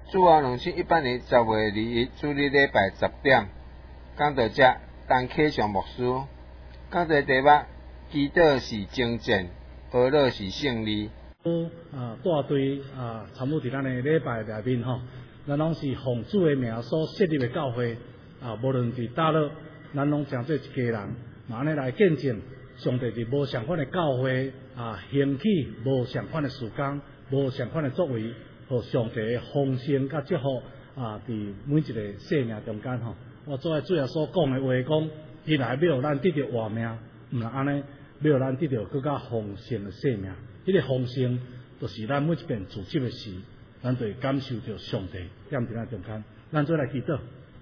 主后2018年10月2日主日礼拜10点，讲到这，当启上牧师讲到题目：祈祷是征战，何乐是胜利。 大队参与伫咱的礼拜内面吼，咱拢是奉主的名所设立的教会无论伫倒落，咱拢将做一家人，安尼来见证上帝伫无相款的教会兴起无相款的事工，无相款的作为，和上帝的丰盛甲祝福伫每一个生命中间吼。我做在最后所讲的话讲，伊来要咱得到活命，毋是安尼，要咱得到更加丰盛的生命。迄个丰盛，就是咱每一件自己的事，咱就会感受到上帝踮伫咱中间。咱做来祈祷，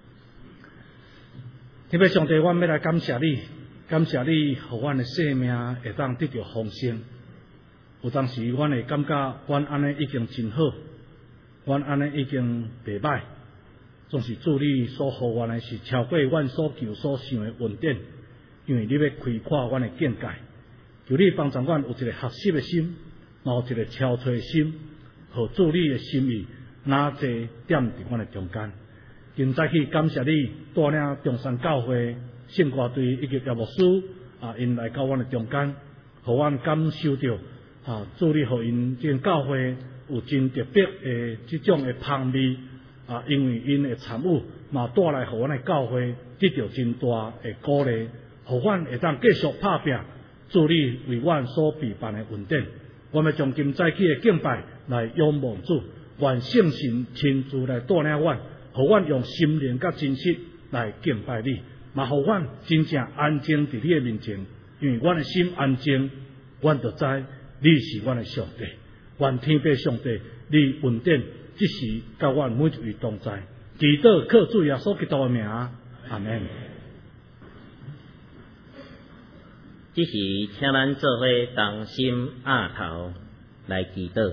特别上帝，阮要来感谢你，感谢你，互阮的生命会当得到丰盛。有当时阮会感觉，阮安尼已经真好，阮安尼已经袂歹。总是主你所予阮的是超过阮所求所想的恩典，因为你要开阔阮的见解，求你帮助阮有一个学习的心，有一个超出的心，和主你的心意哪济点伫阮的中间。今早起感谢你带领中山教会圣歌队以及叶牧师因来到阮的中间，互阮感受到主你互因这教会有真特别的这种的香味。因为因的参与，嘛带来互阮的教会得到真大的鼓励，互阮会当继续打拼，助你为阮所备办的恩典。我们将今早起的敬拜来仰望主，愿圣神亲自来带领阮，互阮用心灵甲真实来敬拜你，嘛互阮真正安静伫你的面前，因为阮的心安静，阮就知你是阮的上帝，愿天父上帝，你恩典。即时甲阮每一位同在，祈祷靠主耶稣基督的名，阿门。 即时请咱做伙同心压头来祈祷。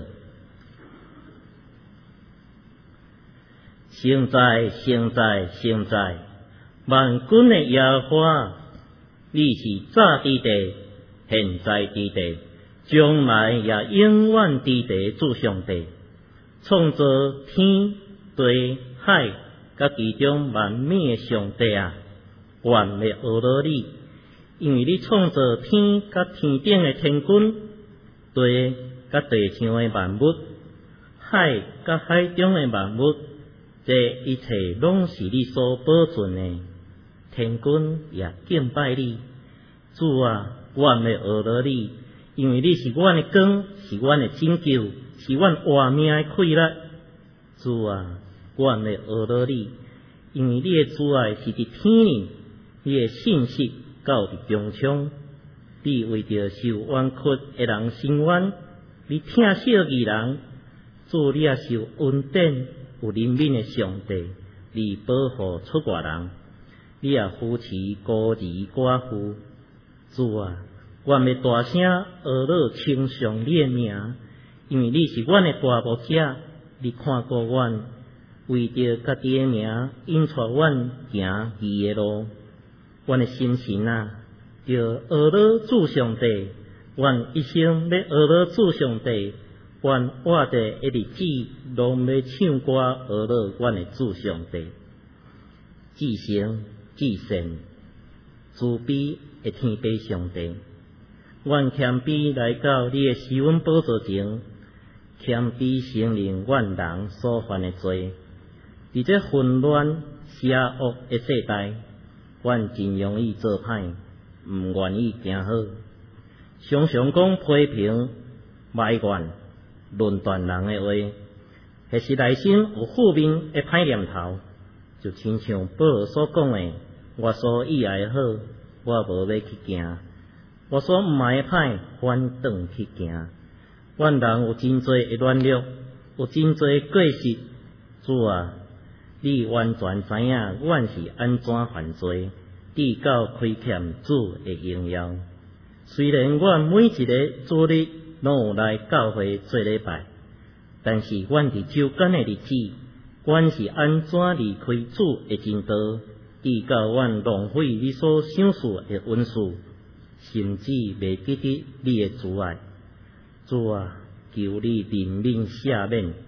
圣哉，圣哉，圣哉！万军的耶和华，你是早伫地，现在伫地，将来也永远伫地主上帝。创造天地海甲其中万物的上帝啊，愿要学罗你，因为你创造天甲天顶的天军，地甲地上的万物，海甲海中的万物，这一切拢是你所保存的。天军也敬拜你，主啊，愿要学罗你，因为你是阮的光，是阮的拯救。是阮活命的快乐，主啊，阮要学罗你，因为你的慈爱是伫天里，你的信息到伫中枪，你为着受冤屈的人伸冤，你疼惜义人，主你也是有恩典、有怜悯的上帝，你保护出外人，你也扶持孤儿寡妇，主啊，阮要大声学罗称颂你的名。因为你是阮的大牧者，你看顾阮，为着家己的名，引带阮行义的路。阮的心神啊，要学罗主上帝，阮一生要学罗主上帝，阮活着的日子，拢要唱歌学罗阮的主上帝。至诚至善，慈悲的天父上帝，阮谦卑来到你的施恩宝座前。谦卑承认阮人所犯的罪，伫这混乱邪恶的世代，阮真容易做歹，毋愿意行好，常常讲批评、埋怨、论断人的话，或是内心有负面的歹念头，就亲像保罗所讲的：我所喜爱的好，我无要去行；我所毋爱的歹，反转去行。阮人有真多的软弱，有真多的过失，主啊，你完全知影阮是安怎犯罪，直到亏欠主的荣耀。虽然阮每一个主日拢有来教会做礼拜，但是阮伫周间的日子，阮是安怎离开主的真道，直到阮浪费你所赏赐的恩赐，甚至袂记得你的慈爱。主啊，求你怜悯赦免，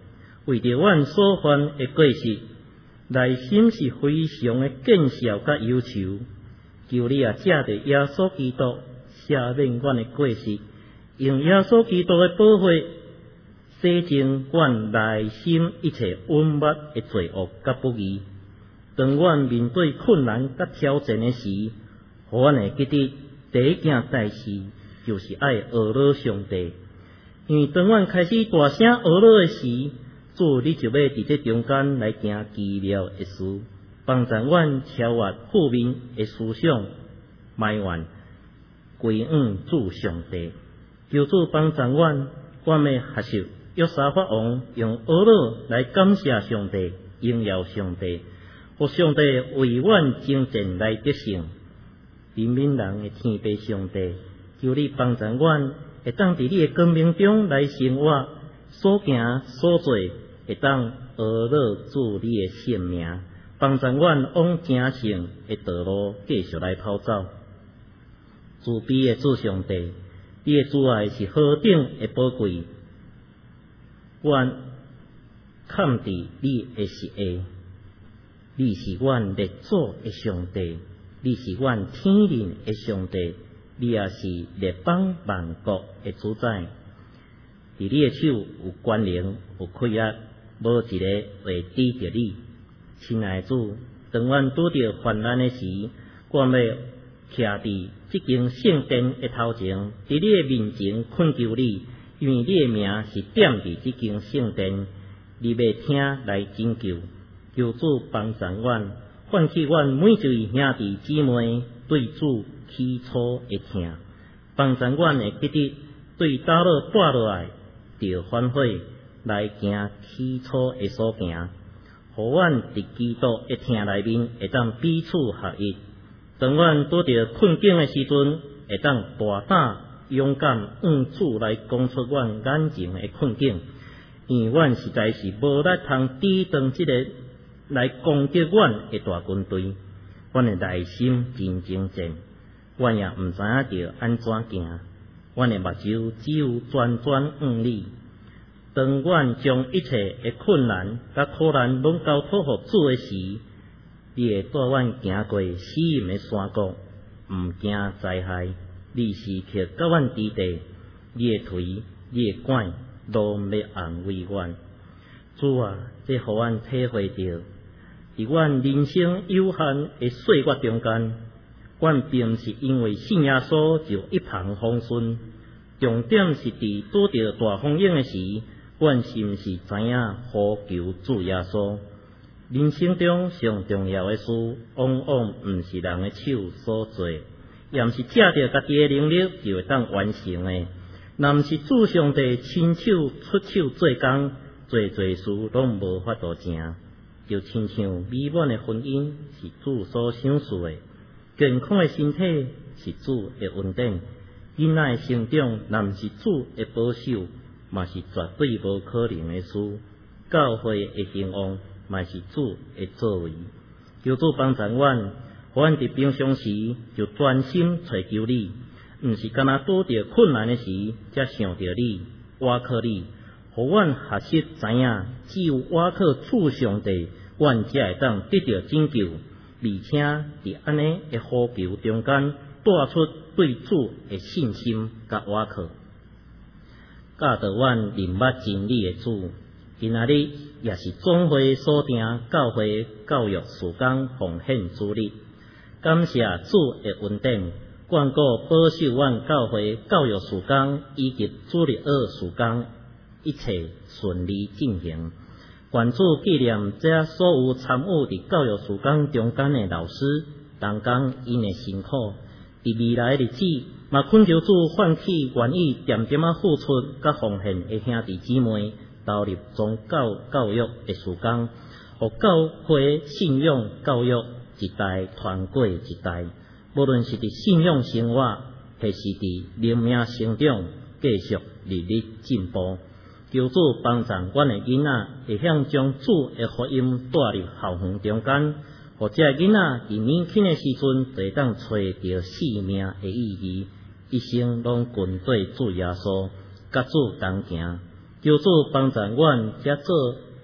为着阮所犯的过失，内心是非常的见笑甲忧愁。求你借着耶稣基督赦免阮的过失，用耶稣基督的宝血洗净阮内心一切温密的罪恶甲不义。当阮面对困难甲挑战的时，互阮会记得第一件代志就是爱学乐上帝。因为当阮开始大声学乐的时，主你就要伫这中间来行奇妙的事，帮助阮超越负面的思想、埋怨，归向主上帝。求主帮助阮，阮要学习约沙法王用学乐来感谢上帝、荣耀上帝，互上帝为阮征战来得胜。人民人的天父上帝，求你帮助阮，会当伫你的光明中来生活，所行所做，会当学乐主你的圣名，帮助阮往正圣的道路继续来跑走。慈悲的主上帝，你的慈爱是何等的宝贵，阮看伫你的实下，你是阮列祖的上帝。你是阮天灵的上帝，你也是列邦万国的主宰。伫你的手有权能，有开压，无一个会抵着你。亲爱的主，当阮拄着患难的时，阮要徛伫即间圣殿的头前，伫你的面前恳求你，因为你的名是点伫即间圣殿，你要听来拯救。求主帮助阮。唤起阮每一位兄弟姊妹对主起初的听，帮助阮会记得对倒落跌落来，着反悔来行起初的所行，互阮伫基督的听内面会当彼此合一。当阮拄着困境的时阵，会当大胆勇敢向主来讲出阮眼前的困境，因为阮实在是无力通抵挡即个来攻击阮的大军队，阮的内心真挣扎，阮也毋知影着安怎行，阮的目睭只有专专向你。当阮将一切的困难甲苦难拢交托互主的时，你会带阮行过死荫的山谷，毋惊灾害。你时刻甲阮伫地，你的腿、你的拐，拢要安慰阮。主啊，这互阮体会着。伫阮人生有限的岁月中间，阮并毋是因为信耶稣就一帆风顺，重点是伫拄着大风涌的时，阮是毋是知影呼求主耶稣？人生中上重要的事，往往毋是人的手所做，也毋是借着家己的能力就会当完成的。若毋是主上帝亲手出手做工，做事拢无法度成。就亲像美满的婚姻是主所赏赐的，健康的身体是主的恩典，囡仔的成长若毋是主的保守，嘛是绝对无可能的事。教会的兴旺，嘛是主的作为。求主帮助阮，互阮伫平常时就专心找求你，毋是干那拄着困难的时才想着你，倚靠你。互阮学习知影，只有倚靠主上帝，阮才会当得到拯救，而且伫安尼的呼求中间，带出对主的信心甲倚靠。教导阮明捌真理的主，今仔日也是总会所定教会教育事工奉献之日。感谢主的恩典，眷顾保守阮教会教育事工以及主日学事工一切顺利进行。愿主纪念这所有参与伫教育事工中间的老师，同工因的辛苦。伫未来的日子，嘛恳求主唤起愿意点点付出甲奉献的兄弟姊妹，投入宗教育的事工，互教会信仰教育一代传过一代。无论是伫信仰生活，还是伫灵命成长，继续日日进步。求主帮助阮的囡仔，会晓将主的福音带入校园中间，互这囡仔伫年轻的时阵，就会当找到生命的意义，一生拢跟对主耶稣，甲主同行。求主帮助阮，这做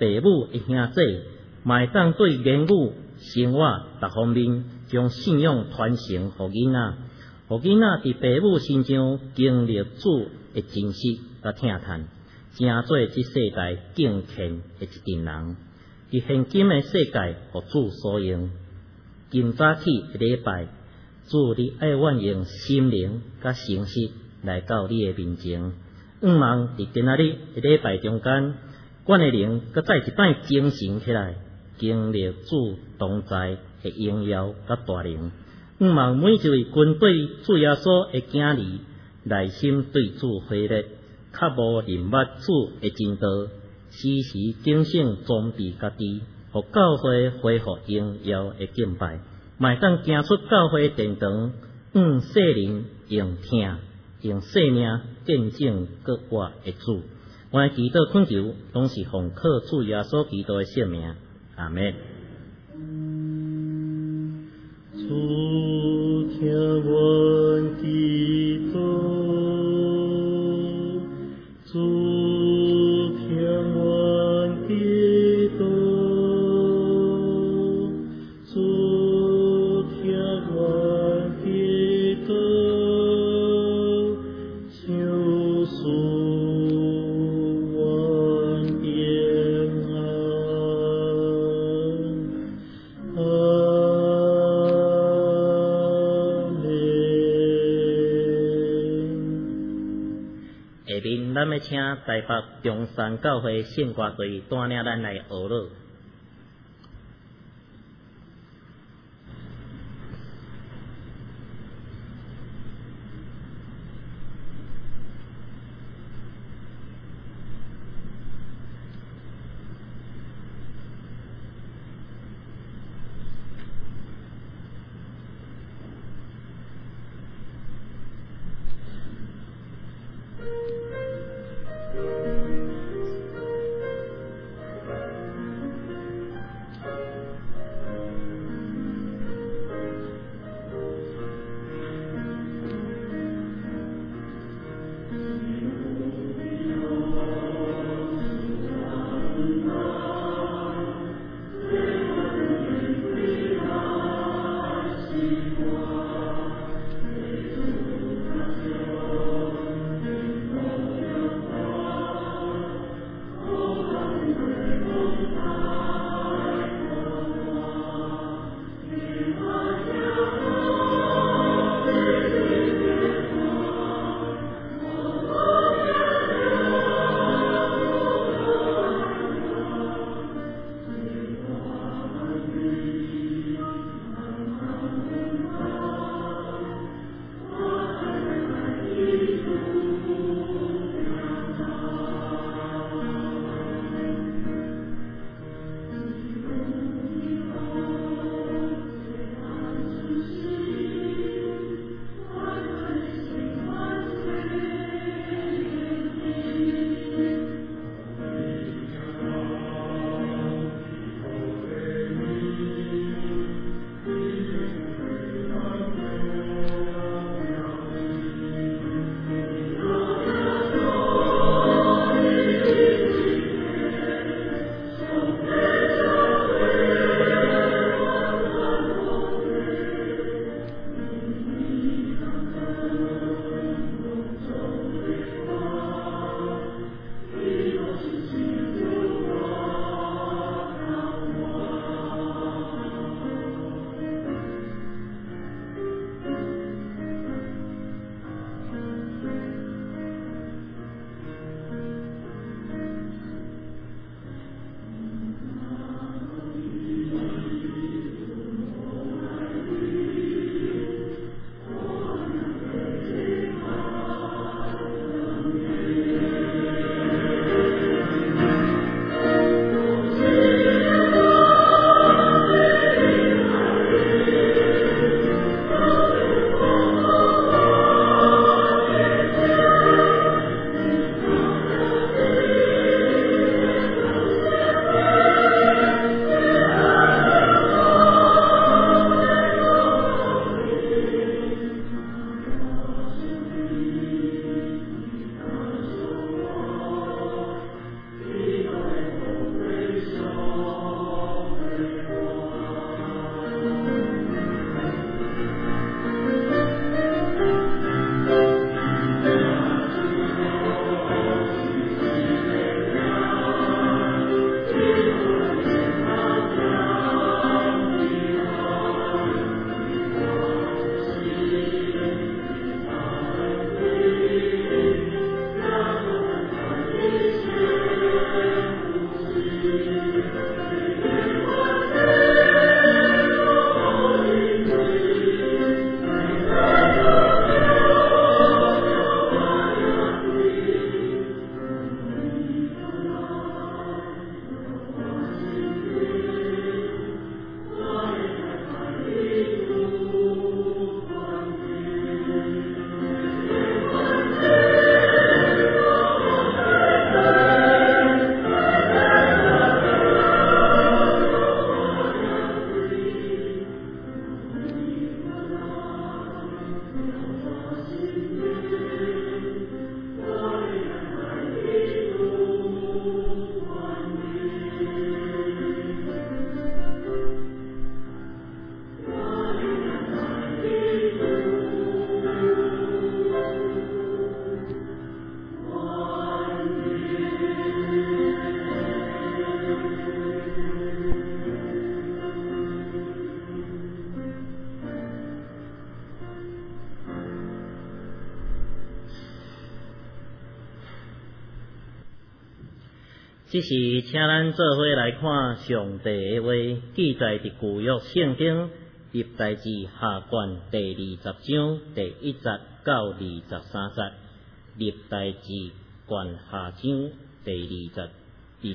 父母的兄弟，嘛会当对言语、生活各方面，将信仰传承互囡仔，互囡仔伫父母身上经历主的真实甲疼叹，成做即世代敬虔的一群人。伫现今的世界，互主所用。今早起一礼拜，主你爱阮用心灵甲诚实来到你的面前。望伫今仔日一礼拜中间，阮的灵搁再一摆精神起来，经历主同在的荣耀甲大能。望每一位军队主耶稣的囝儿，内心对主回热，较无认捌主的真道，时时警醒装备家己，互教会恢复荣耀的敬拜，嘛会当行出教会殿堂，世人用听。用生命见证各活的主，我的祈祷恳求，拢是奉靠主耶稣基督的圣名，阿门。 主听阮祈祷，主听阮祈祷，主听阮祈祷。 咱要请台北中山教会圣歌队带领咱来学乐。 这是请咱做伙来看上帝的话，记载伫旧约圣经历代志下卷第20章第1节到23节，历代志卷下章第20章第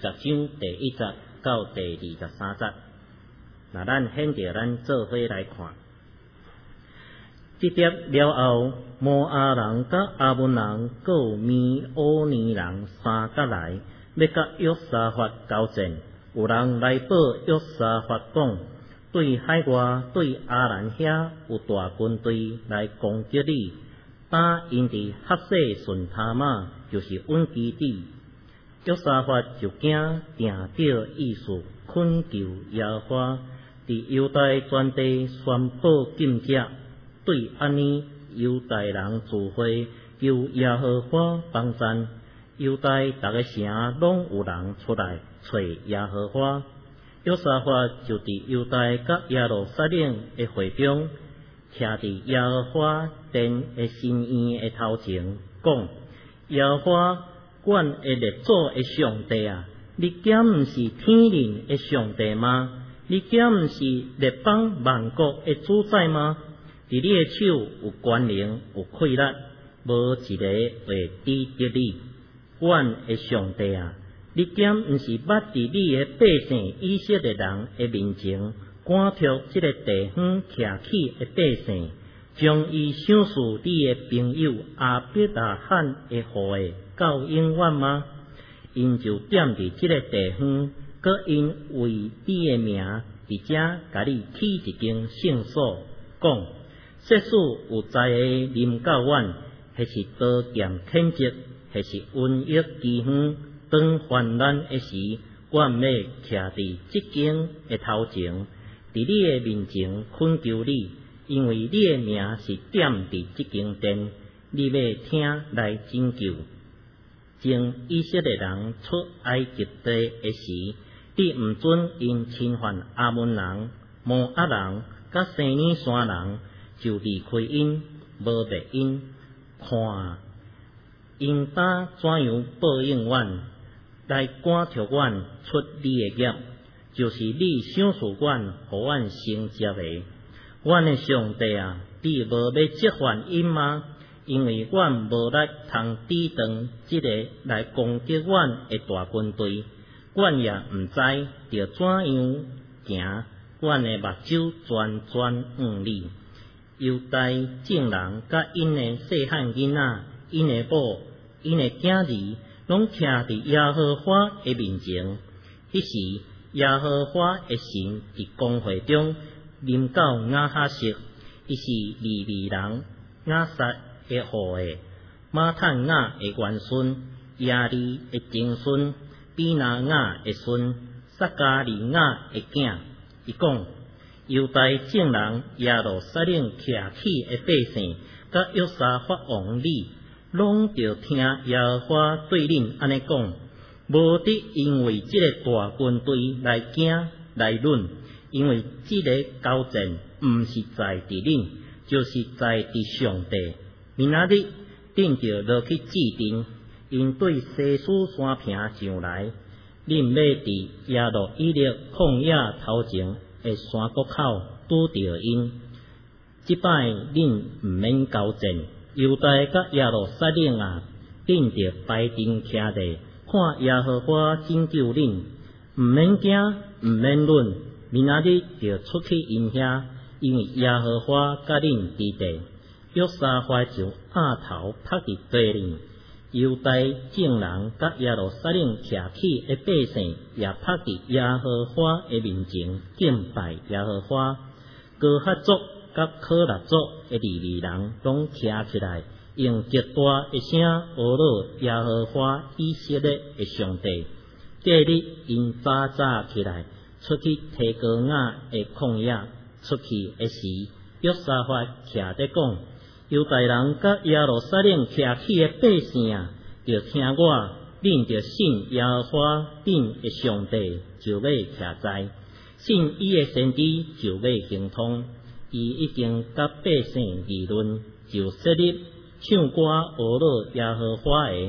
1节到第23节。那咱现着咱做伙来看。这碟了后，摩押人甲阿门人，搁有米欧尼人三甲来，要甲约沙法交战。有人来报约沙法讲，对海外对阿兰遐有大军队来攻击你，打因伫哈塞顺他玛，就是阮基地。约沙法就惊，定着意思，恳求耶和华，伫犹大全地宣布禁止。对安尼，犹大人聚会求耶和华帮赞。犹大逐个城拢有人出来找耶和华。约沙法就伫犹大甲耶路撒冷的会中，徛伫耶和华殿的新院的头前，讲：耶和华，阮的列祖的上帝啊，你敢毋是天人的上帝吗？你敢毋是列邦万国的主宰吗？伫你的手有权能，有气力，无一个会抵得你。阮的上帝啊，你敢毋是捌伫你的百姓以色列人的面前，赶出这个地方徛起的百姓，将伊赏赐你的朋友亚伯拉罕的后裔到永远吗？因就踮伫这个地方，搁因为你的名伫遮甲你起一间圣所，讲：世事有才的临到阮，还是刀剑谴责，还是瘟疫饥荒，当患难的时，阮要徛伫即间的头前，伫你的面前恳求你，因为你的名是踮伫即间殿，你要听来拯救。从以色列人出埃及地的时，你毋准因侵犯阿门人、摩押人、甲西尼山人，就离开因，无灭因。看，因当怎样报应阮，来赶出阮出你的业，就是你赏赐阮，互阮成接的。阮的上帝啊，你无要责罚因吗？因为阮无力通抵挡这个来攻击阮的大军队，阮也毋知着怎样行，阮的目睭全向你。犹大众人甲因的细汉囡仔、因的某、因的囝儿，拢徛伫耶和华的面前。迄时，耶和华的神伫公会中临到亚哈色，伊是利未人亚撒的后裔，马坦雅的元孙，亚利的曾孙，比拿雅的孙，撒加利亚的囝。伊讲：犹大众人耶路撒冷徛起的百姓，甲约沙法王你，拢着听耶和华对恁安尼讲，无得因为这个大军队来惊来论，因为这个交战毋是在伫恁，就是在伫上帝。明仔日恁着落去制定，因对西斯山坪上来，恁要伫耶路以勒旷野头前的山谷口拄着因。即摆恁毋免交战，犹大甲耶路撒冷啊，恁着排阵徛地，看耶和华拯救恁，毋免惊，毋免论，明仔日着出去因遐，因为耶和华甲恁伫地。约沙法就额头拍伫地里，犹大众人甲耶路撒冷徛起的百姓也拍伫耶和华的面前敬拜耶和华。哥哈族甲可拉族的利未人拢徛起来，用极大的声学了耶和华以色列的上帝。隔日因早早起来，出去提高雅的旷野。出去的时，约沙法徛在讲：犹大人甲耶路撒冷徛起的百姓啊，着听我，恁着信耶和华恁的上帝，就要徛在；信伊的先知，就要行通。伊已经甲百姓议论，就设立唱歌学了耶和华的，互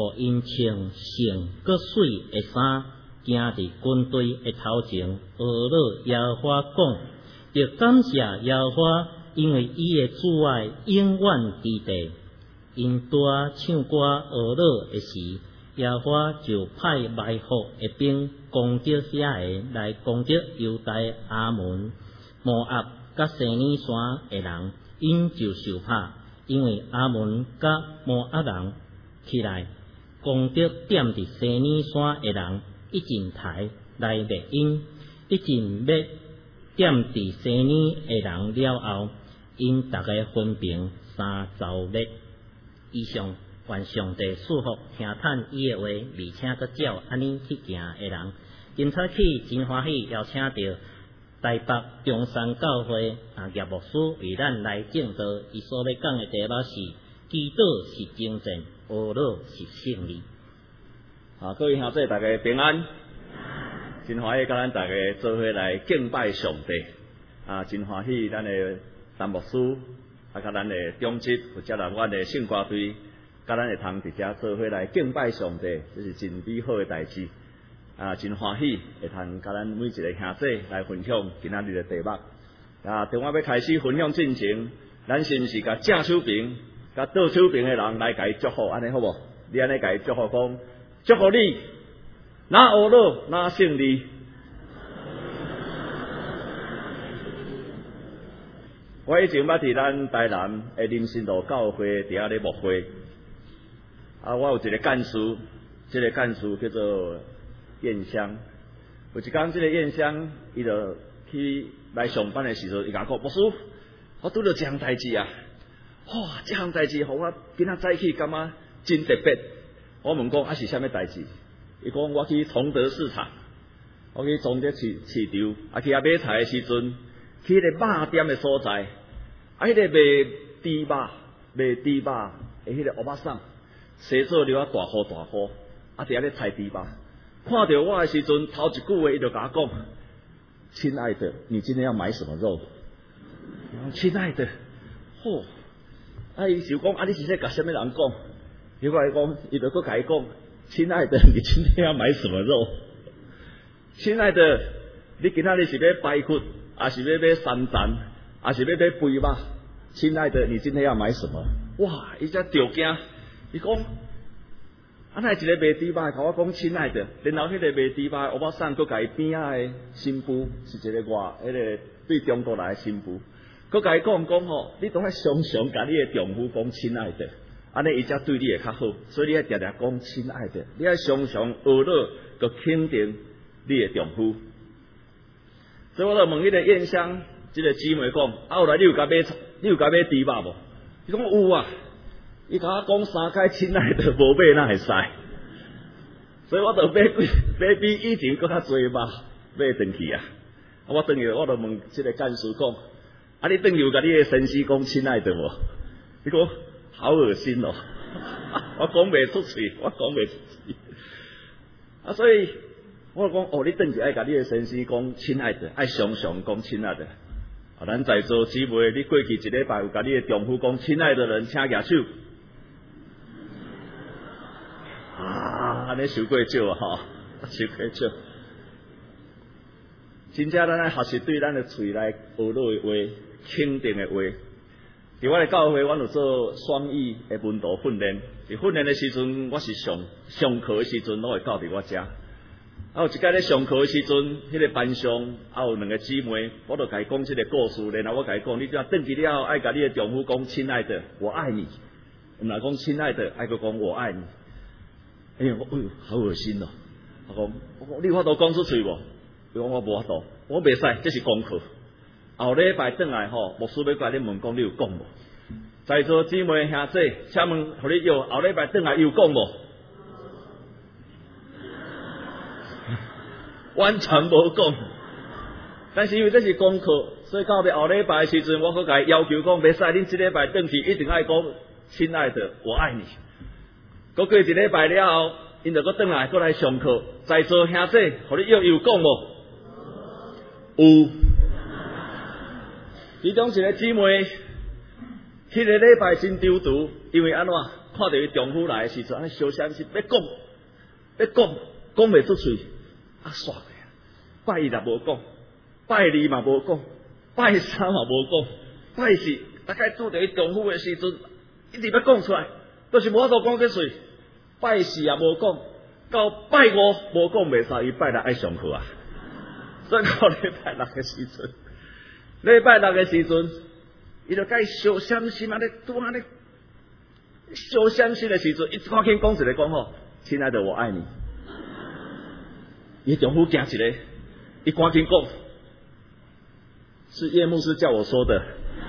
互因穿圣搁水的衫，行伫军队的头前，俄勒耶和华讲：要感谢耶和华，因为伊的慈爱永远伫地。因在唱歌俄勒的时，耶和华就派埋伏的兵攻击遐个来攻击犹大阿门、摩押甲西尼山的人，因就受怕，因为阿门甲摩押人起来攻击点伫西尼山的人，一进台来灭因，一进要点伫西尼的人了后，因大家分平3000列。以上愿上帝祝福听叹伊的话，而且搁照安尼去行的人。今早起真欢喜，邀请到台北中山教会叶牧师为咱来证道，伊所要讲的题目是：祈祷是征战，学乐是胜利。 各位兄弟大家平安，真欢喜甲咱大家做伙来敬拜上帝。真欢喜咱的陈牧师。甲咱的中职或者咱的圣歌队，甲咱会通伫遮做伙来敬拜上帝，这是真美好的代志。真欢喜会通甲咱每一个兄弟来分享今仔日的题目。在我要开始分享进前，咱是毋是甲正手边、甲倒手边的人来甲伊祝福，安尼好无？你安尼甲伊祝福讲，祝福你，哪学乐哪胜利。我以前捌伫咱台南的林信路教会伫遐咧牧会，我有一个干事，这个干事叫做燕香。有一天，这个燕香伊就去来上班的时候，伊甲我讲：牧师，我拄到一项代志啊！哇，这项代志，互我今仔早起感觉真特别。我问讲是啥物代志？伊讲我去崇德市场，我去崇德市场，去遐买菜的时阵，去迄个肉店的所在。迄个卖猪肉的迄个欧巴桑，洗做了大颗，伫遐咧菜猪肉。看到我的时阵，头一句话伊就甲我讲：“亲爱的，你今天要买什么肉？”亲爱的，伊就讲你是在甲什么人讲？伊过来讲，伊就搁甲伊讲：“亲爱的，你今天要买什么肉？”亲爱的，你今仔日是要排骨，还是要买三层？还是要买肥肉？亲爱的，你今天要买什么？哇！伊才着惊，伊讲，那一个卖猪肉的，甲我讲亲爱的，然后迄个卖猪肉的，我把送搁甲伊边仔的新妇，是一个迄个对中国来的新妇，搁甲伊讲你都爱常常甲你的丈夫讲亲爱的，安尼伊才对你会较好，所以你爱常常讲亲爱的，你爱常常学乐，搁肯定你的丈夫。所以我就问迄个燕香。这个姊妹讲，后来你有甲买猪肉无？伊讲有啊。伊甲我讲3摆亲爱的无买哪会使？所以我就买比以前搁较侪肉买转去啊。我转去我就问这个干事讲，你转去有甲你的先生讲亲爱的无？伊讲好恶心哦，我讲袂出嘴，所以我就讲你转去爱甲你的先生讲亲爱的，爱常常讲亲爱的。咱在座姊妹，你过去一礼拜有甲你的丈夫讲亲爱的人，请举手。安尼受过少啊吼，受过少。真正咱爱学习对咱的嘴来学乐的话，肯定的话。伫我的教会，阮有做双语的文道训练。伫训练的时阵，我是上课的时阵，拢会教伫我遮。有一届咧上课的时阵，迄个班上有2个姊妹，我就甲伊讲即个故事，然后我甲伊讲，你只要转去了后，爱甲你的丈夫讲亲爱的，我爱你。毋来讲亲爱的，爱佮讲我爱你。好恶心哦！我讲你有法度讲出嘴无？伊讲我无法度，我袂使，这是功课。后礼拜转来牧师要甲你问讲，你有讲无？在座姊妹兄弟，请问互你要后礼拜转来有讲无？完全无讲，但是因为这是功课，所以到后礼拜的时阵，我搁甲伊要求讲，袂使恁即礼拜转去一定爱讲亲爱的，我爱你。过一礼拜了后，因就搁转来，搁来上课。在座兄弟，互你有讲无？有。其中一个姊妹，迄个礼拜真丢毒，因为安怎？ 看到伊丈夫来的时阵，安尼小声是要讲袂出嘴，煞过啊！拜一也无讲，拜二嘛无讲，拜三嘛无讲，拜四大概拄到伊丈夫的时阵，一直要讲出来，都是无法度讲去嘴。拜四也无讲，到拜五无讲袂使，伊拜六爱上课啊。所以到礼拜六的时阵，伊就甲伊小相心安尼拄安尼小相心的时阵，伊赶紧讲一个讲吼，亲爱的，我爱你。伊丈夫惊一个，伊赶紧讲，是叶牧师叫我说的，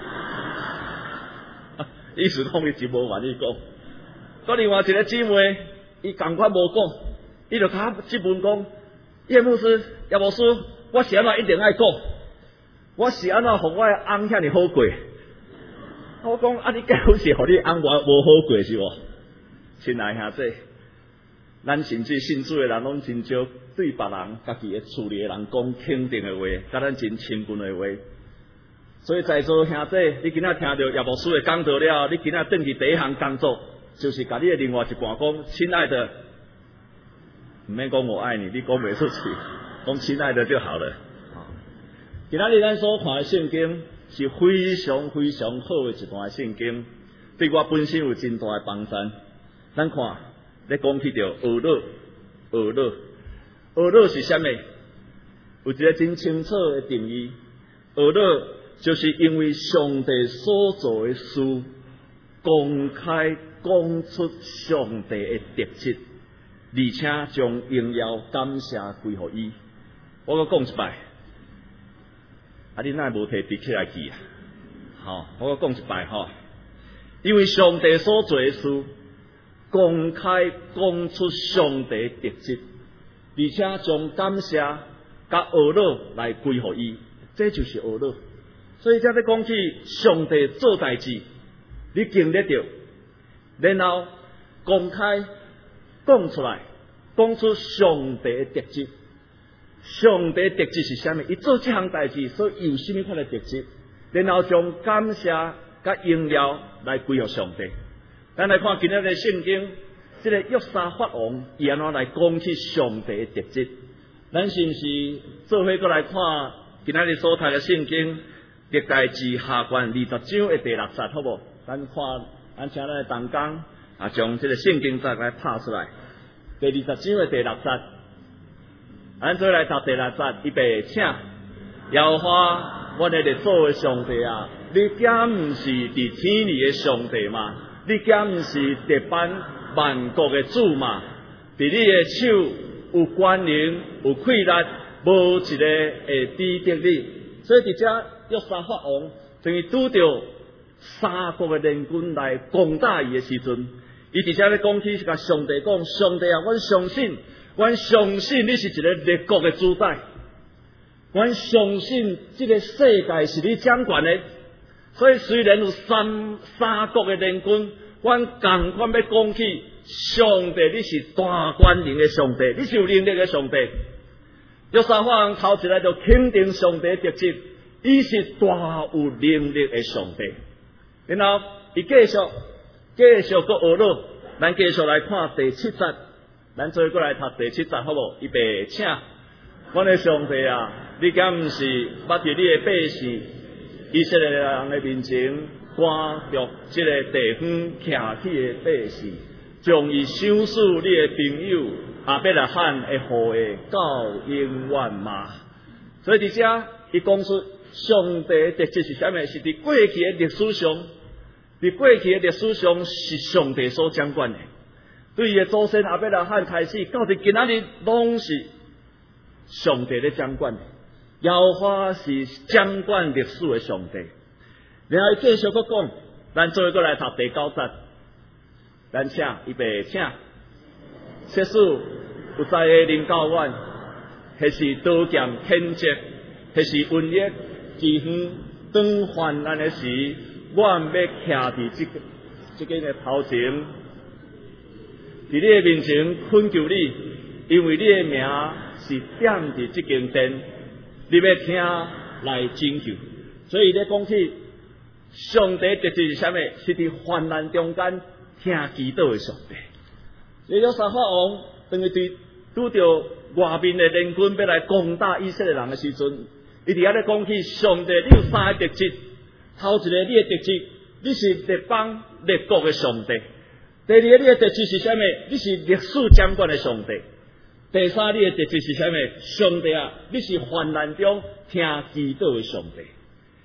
意思讲伊真无愿意讲。到另外一个姊妹，伊同款无讲，伊就甲即本讲，叶牧师、叶牧师，我是安怎一定爱讲，我是安怎互我的翁遐尼好过。我讲啊，你假如是互你翁无好过是无？亲爱兄弟，咱甚至信主的人拢真少对别人家己的厝里的人讲肯定的话，甲咱真亲近的话。所以在座兄弟，你今仔听到叶牧师的讲道了，你今仔转去第一项工作，就是甲你的另外一半讲，亲爱的，唔免讲我爱你，你讲袂出去，讲亲爱的就好了。今仔日咱所看的圣经是非常非常好的一段圣经，对我本身有真大的帮助。咱看，咧讲起着恶乐是啥物？有一个真清楚的定义，恶乐就是因为上帝所做的事，公开讲出上帝的特质，而且将荣耀感谢归乎伊。我搁讲一摆。你哪无摕笔起来记啊？我讲一摆因为上帝所做的事，公开讲出上帝的特质，而且将感谢甲懊恼来归乎伊，这就是懊恼。所以才咧讲起上帝做代志，你经历着，然后公开讲出来，讲出上帝的特质。上帝的特质是啥物？伊做这项代志，所以有甚物款的特质，然后将感谢甲荣耀来归乎上帝。咱来看今日的圣经，这个约沙法王伊安怎来讲起上帝的特质？咱是不是做伙过来看今日所读的圣经？历代志下卷20章的第6节，好无？咱看，咱请咱的同工将这个圣经再来拍出来。第20章的第6节。咱做来读第6节，预备，请。耶和华，我哋做的上帝啊，你敢唔是伫天里的上帝吗？你敢唔是特颁万国的主吗？伫你的手有权能，有权力，无一个会抵得你。所以伫遮约沙法王，等于拄着三国的联军来攻打伊的时阵，伊伫遮咧讲起是甲上帝讲：上帝啊，我相信你是一个列国的主宰，我相信这个世界是你掌权的。所以虽然有三国的联军，我同款要讲起上帝，你是大权能的上帝，你是有能力的上帝。约沙法王头一来就肯定上帝的特质，伊是大有能力的上帝。然后伊继续个学了，咱继续来看第7节。咱做过来读第7节，好无？预备，请。我的上帝啊，你敢唔是捌伫你的百姓以色列人的面前赶逐这个地方徛起的百姓，将伊赏赐你的朋友亚伯拉罕的后裔到永远吗？所以伫遮伊讲出上帝的特质是啥物？是伫过去的历史上，是上帝所掌管的。对伊的祖先亚伯拉罕开始，到伫今仔日拢是上帝咧掌管的。耶和华是掌管历史的上帝。然后继续搁讲，咱做伙过来读第9节，咱请预备，请。设使有在的灵教院，还是刀剑偏折，还是瘟疫饥荒当患难的时，我要徛伫这个的头前。伫你的面前恳求你，因为你的名是点伫这间殿，你要听来拯救。所以咧讲起上帝特质是啥物？是伫患难中间听祈祷的上帝。这约沙法王当伊对拄着外面的联军要来攻打以色列人的时阵，伊伫遐咧讲起上帝，你有三个特质。头一个你的特质，你是列邦列国的上帝；第二个你的特质是啥物？你是历史掌管的上帝；第三你的特质是啥物？上帝啊，你是患难中听祈祷的上帝。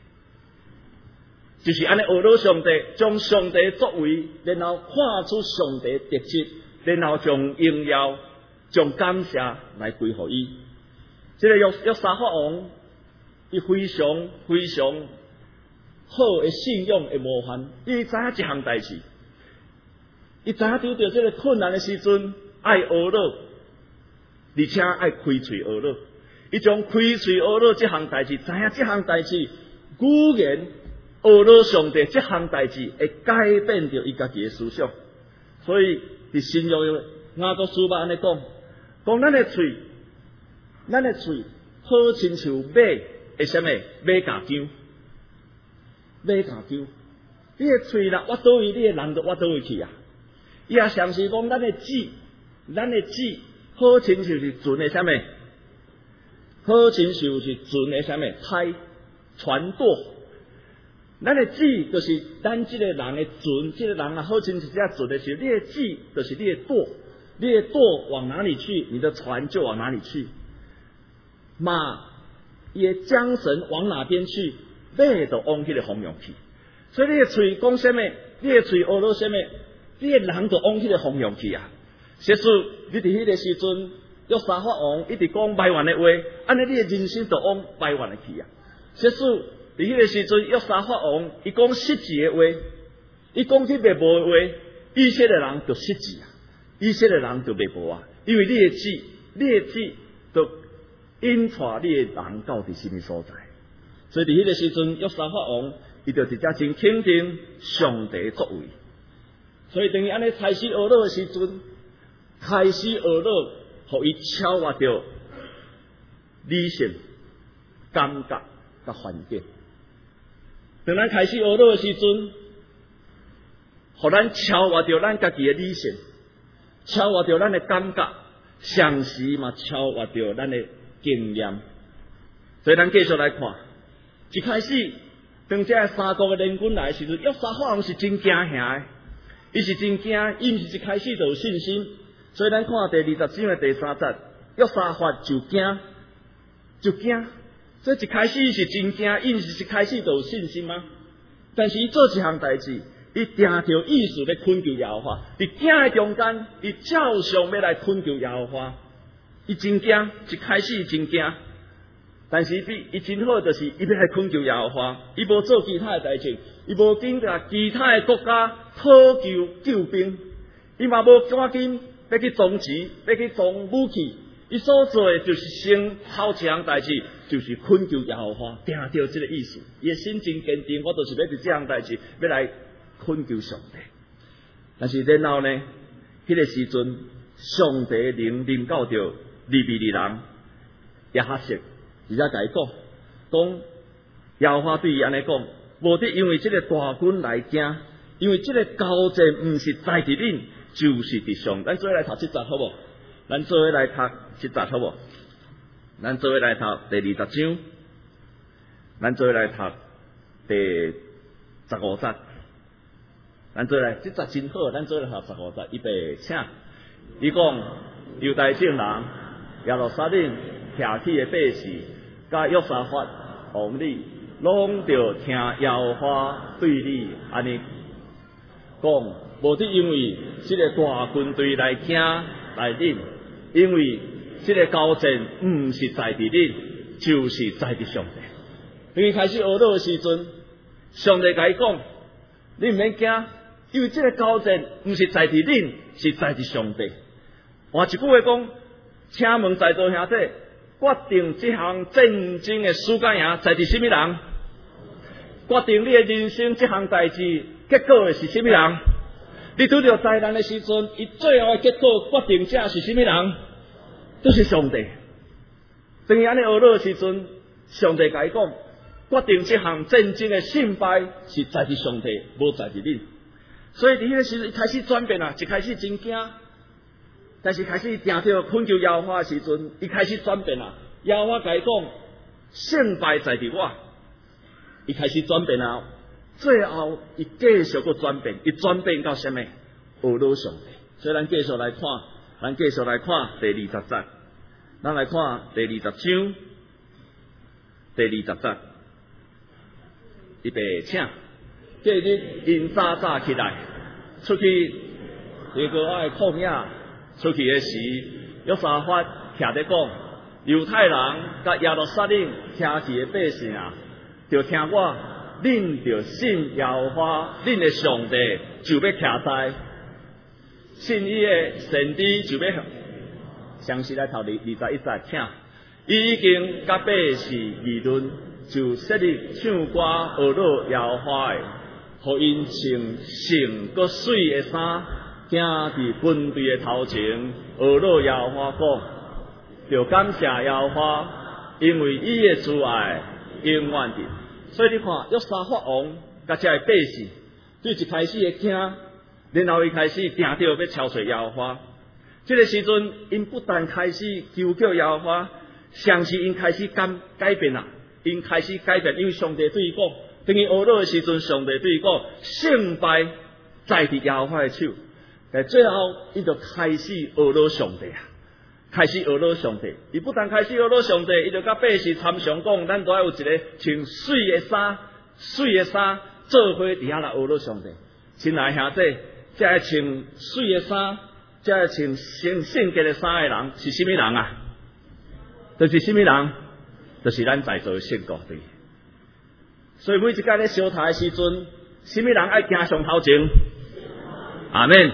就是安尼学到上帝，将上帝作为，然后看出上帝特质，然后将荣耀、将感谢来归乎伊。这个约沙法王，伊非常好的信仰的模范，伊知影一项代志，伊知影拄着这个困难的时阵，爱学乐，而且爱开喙学乐。伊将开喙学乐这项代志，知影这项代志，居然学乐上帝这项代志会改变着伊家己的思想。所以伫新约雅各书吧安尼讲咱的喙好亲像马的啥物马架姜。马架姜，你的喙若挖倒位，你的人就挖倒位去啊！伊也像是讲咱的舌好亲像是船的啥物？好亲像是船的啥物？胎船舵。咱的舌就是咱这个人的船，这个人啊好亲像只船的时候，你的舌就是你的舵，你的舵往哪里去，你的船就往哪里去。马也缰绳往哪边去？马就往迄个方向去，所以你的嘴讲什么，你的嘴学到什么，你的人就往迄个方向去啊。实际你伫迄个时阵，约沙法王一直讲歪弯的话，安尼你的人生就往歪弯的去啊。实际伫迄个时阵，约沙法王伊讲失志的话，伊讲去袂无的话，以色列人就失志啊，以色列人就袂无啊，因为你的字就引带你的人到伫什么所在。所以伫迄个时阵，约沙法王伊就直接真肯定上帝作为。所以等于安尼开始学乐的时阵，开始学乐，互伊超越着理性、感觉甲环境。当咱开始学乐的时阵，互咱超越着咱家己的理性，超越着咱的感觉，同时嘛超越着咱的经验。所以咱继续来看。一开始，当这三国的联军来的时阵，约沙法王是真惊吓的，伊是真惊，伊毋是一开始就有信心。所以咱看第20章的第3节，约沙法就惊。所以一开始伊是真惊，伊毋是一开始就有信心吗？但是伊做一项代志，伊定着意思来困求耶和华。伫惊的中间，伊照常要来困求耶和华。伊真惊，一开始伊真惊。但是伊真好，就是伊要来恳求耶和华，伊无做其他的代志，伊无紧甲其他的国家讨求救兵，伊嘛无赶紧要去装钱，要去装武器，伊所做的就是先头一项代志，就是恳求耶和华，定着这个意思。伊的心真坚定，我就是要伫这项代志要来恳求上帝。但是然后呢，迄个时阵，上帝灵临到着利未人亚哈谢。而且甲伊讲耶和华对伊安尼讲，无得因为这个大军来惊，因为这个交战毋是在伫恁，就是伫上。咱做伙来读7节好无？咱做伙来读7节好无？咱做伙来读第20章，咱做伙来读第15节。咱做伙来，7节真好，咱做伙来读15节。预备，请。伊讲犹大众人耶路撒冷徛起的百姓。甲约沙法王你，拢着听耶和华对你安尼讲，无得因为这个大军队来惊来恁，因为这个交战毋是在伫恁，就是在伫上帝。当伊开始学到的时阵，上帝甲伊讲，你毋免惊，因为这个交战毋是在伫恁，是在伫上帝。换一句话讲，请问在座兄弟。决定这项战争的输甲赢，在伫什么人？决定你的人生这项代志结果的是什么人？你拄着灾难的时阵，伊最后的结果决定者是什么人？就是上帝。当伊安尼学到的时阵，上帝甲伊讲，决定这项战争的胜败是在伫上帝，无在伫恁。 所以伫迄个时阵，伊开始转变啊，一开始真惊，但是开始定着恳求耶和华的时阵，伊开始转变啊。耶和华甲伊讲，胜败在伫我。伊开始转变啊，最后伊继续个转变，伊转变到什么？俄罗上帝。所以咱继续来看第20节，咱来看第20章第20节。预备，请。隔日因早早起来，出去这个爱旷野，出去的时，约沙法徛在讲，犹太人甲耶路撒冷听是的百姓啊，就听我，恁就信耶和华，恁的上帝就要徛在，信伊的神旨就要。详细来头21节，请。伊已经甲百姓议论，就设立唱歌学乐耶和华的。互因穿圣个水的衫，行伫军队的头前，学乐耶和华讲，就感谢耶和华，因为伊的慈爱永远的。所以你看，约沙法王甲遮的百姓，对一开始的惊，然后伊开始定着要超出耶和华。这个时阵，因不但开始求救耶和华，相是因开始改变啦，因开始改变，因为上帝对伊讲。等于学乐的时阵，上帝对伊讲，胜败在伫耶和华的手。但最后，伊就开始学乐上帝啊，开始学乐上帝。伊不但开始学乐上帝，伊就甲百姓参详讲，咱都要有一个穿水的衫，做伙伫遐来学乐上帝。亲爱兄弟，这穿水的衫，这穿圣洁的衫的人是什么人啊？就是什么人？就是咱在座的圣徒对。所以每一届咧烧台的时阵，什么人爱行上头前？阿们。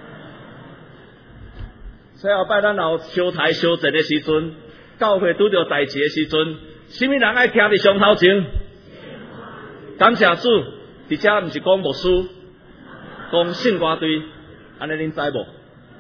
所以后摆咱有烧台烧节的时阵，教会拄着代志的时阵，什么人爱徛伫上头前？感谢主，而且毋是讲牧师，讲圣歌队，安尼恁知无？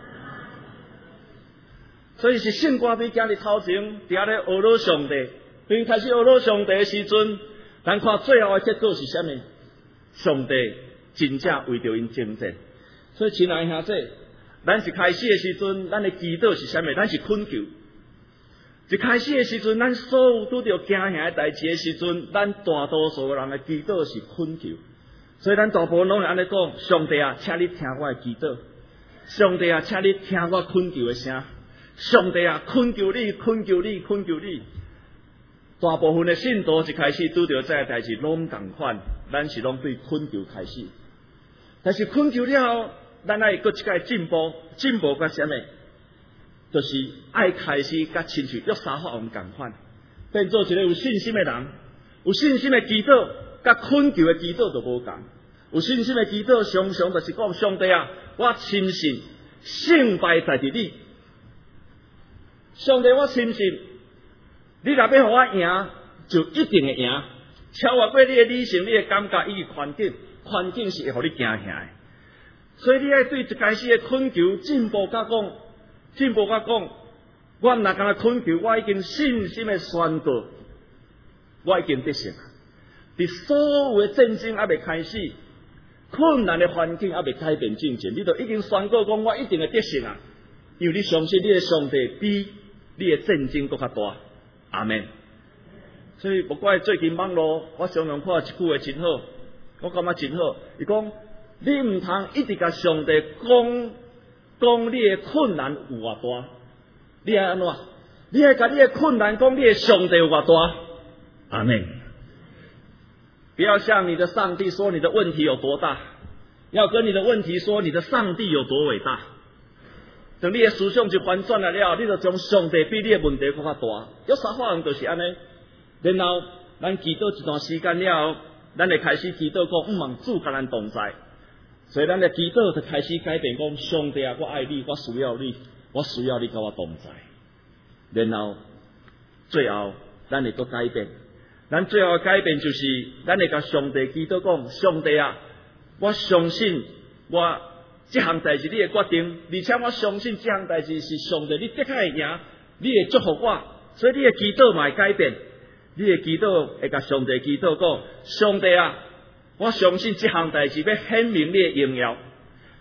所以是圣歌队行伫头前，伫遐咧学乐上帝。对开始学乐上帝的时阵。咱看最后的结果是啥物？上帝真正为着因征战。所以亲爱兄弟，咱是开始的时阵，咱的祈祷是啥物？咱是恳求。一开始的时阵，咱所有拄着惊吓的代志的时阵，咱大多数的人的祈祷是恳求。所以咱大部分拢会安尼讲：上帝啊，请你听我的祈祷；上帝啊，请你听我恳求的声；上帝啊，恳求你，恳求你，恳求你。大部分的信徒一开始拄着这个代志拢同款，咱是拢对恳求开始。但是恳求了后，咱爱搁一个进步甲啥物？就是爱开始甲亲像约沙法王同款，变做一个有信心的人。有信心的祈祷，甲恳求的祈祷就无同。有信心的祈祷，常常就是讲上帝啊，我深信胜败在伫你。上帝，我深信。你若要互我赢，就一定会赢。超越过你的理性、你的感觉以及环境是会互你惊吓的。所以你爱对一开始的恳求进步甲讲，我毋若敢若恳求，我已经信心的宣告，我已经得胜。伫所有的战争还未开始，困难的环境还未改变进前，你就已经宣告讲，我一定会得胜啊！因为你相信你的上帝比你的战争更较大。阿们。所以不怪最近网络，我常常看一句话真好，我感觉真好。伊讲，你唔通一直甲上帝讲你的困难有偌大，你爱安怎？你爱甲你的困难讲你的上帝有偌大？阿们。不要向你的上帝说你的问题有多大，要跟你的问题说你的上帝有多伟大。等你的思想就反转来了，你就将上帝比你的问题更较大。约沙法王就是安尼，然后咱祈祷一段时间了后，咱会开始祈祷讲，毋望主甲咱同在。所以咱的祈祷就开始改变讲，上帝啊，我爱你，我需要你，我需要你甲我同在。然后最后咱会搁改变，咱最后的改变就是咱会甲上帝祈祷讲，上帝啊，我相信我。这项代志你会决定，而且我相信这项代志是上帝，你的确会赢，你会祝福我，所以你的祈祷嘛会改变，你的祈祷会甲上帝祈祷讲，上帝啊，我相信这项代志要显明你的荣耀，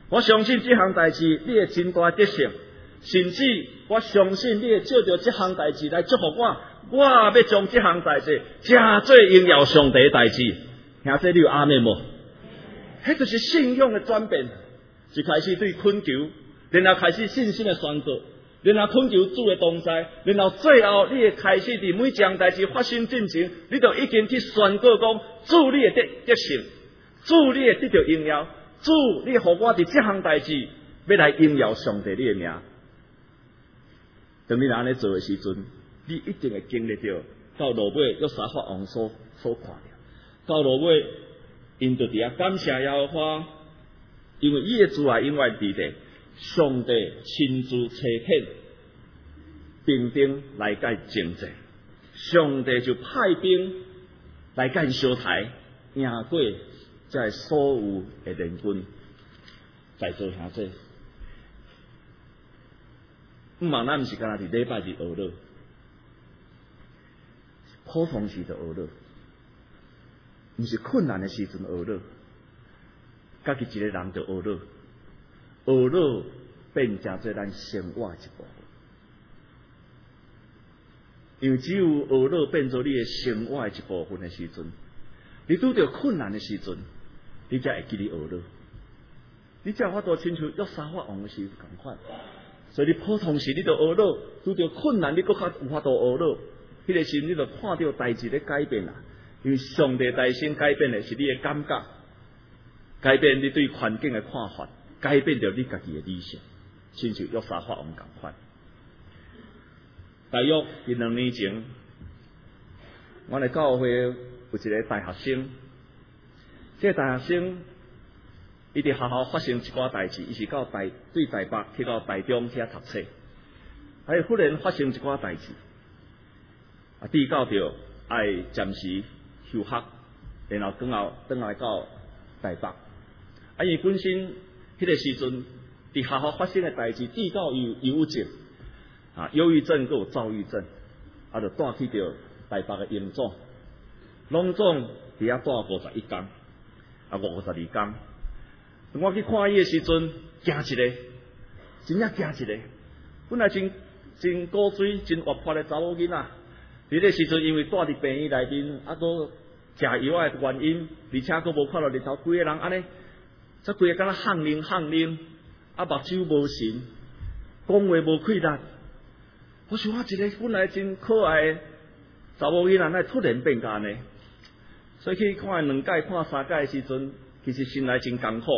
我相信这项代志你会真大得胜，甚至我相信你会借着这项代志来祝福我。我要将这项代志真做荣耀上帝的代志。兄弟，你有阿们无？迄就是信仰的转变，一开始对恳求，然后开始信心的宣告，然后恳求主的同在，然后最后你会开始伫每件代志发生进前，你就已经去宣告讲，主你会得胜，主你会得到荣耀，主你互我伫这项代志要来荣耀上帝你的名。当你安尼做的时阵，你一定会经历到落尾约沙法王所看到，到落尾。因就伫遐感谢耶和华，因为伊的主啊永远伫地，上帝亲自差遣兵丁来甲征战，上帝就派兵来甲相台，赢过在所有的联军，在座兄弟，咱毋是干那伫礼拜日学了，普通时就学了。毋是困难的时阵学了，家己一个人就学了，学了变成做咱生活一部分。因为只有学了变做你的生活一部分的时阵，你拄着困难的时阵，你才会记你学了，你才有法度亲像约沙法王的时同款。所以你普通时你就学了，拄着困难你搁较有法度学了，迄个时你就看到代志咧改变啦。因为上帝大心改变的是你的感觉，改变你对环境的看法，改变着你家己的理想，亲像约沙法王同款。大约伫2年前，我哋教会有一个大学生，这个大学生伊伫学校发生一寡代志，伊是对台北去到台中去读册，还忽然发生一寡代志，递到着爱暂时休学，然后转来到台北。伊本身迄个时阵伫学校发生的代志，递到忧郁症，忧郁症佮有躁郁症，就带去着台北的荣总，拢总伫遐带51天，52天。我去看伊的时阵，惊一个，真正惊一个。本来真古水、真活泼的查某囡仔。伫个时阵，因为住伫病院内面，搁食药的原因，而且搁无看到日头，规个人安尼，则规个敢若喊铃，目睭无神，讲话无气力。我想一个本来真可爱的查某囡仔，那突然变甲安尼。所以去看2届、看3届的时阵，其实心内真艰苦。